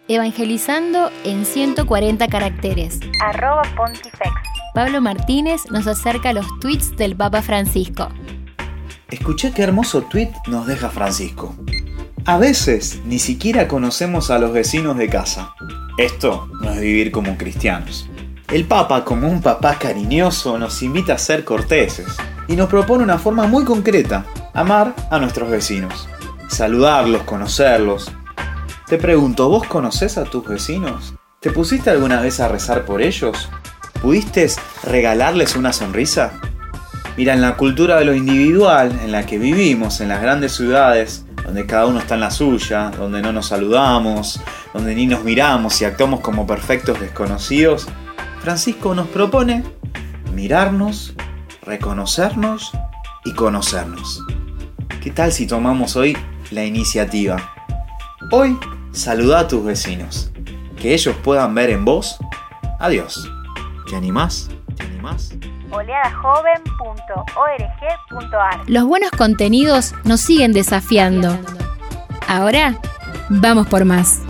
Evangelizando en 140 caracteres. @Pontifex. Pablo Martínez nos acerca los tweets del Papa Francisco. Escuché qué hermoso tweet nos deja Francisco. A veces ni siquiera conocemos a los vecinos de casa. Esto no es vivir como cristianos. El Papa, como un papá cariñoso, nos invita a ser corteses y nos propone una forma muy concreta: amar a nuestros vecinos, saludarlos, conocerlos. Te pregunto, ¿vos conocés a tus vecinos? ¿Te pusiste alguna vez a rezar por ellos? ¿Pudiste regalarles una sonrisa? Mira, en la cultura de lo individual en la que vivimos, en las grandes ciudades, donde cada uno está en la suya, donde no nos saludamos, donde ni nos miramos y actuamos como perfectos desconocidos, Francisco nos propone mirarnos, reconocernos y conocernos. ¿Qué tal si tomamos hoy la iniciativa? Hoy, saluda a tus vecinos, que ellos puedan ver en vos a Dios. ¿Te animás? ¿Te animás? oleadajoven.org.ar. Los buenos contenidos nos siguen desafiando. Ahora, vamos por más.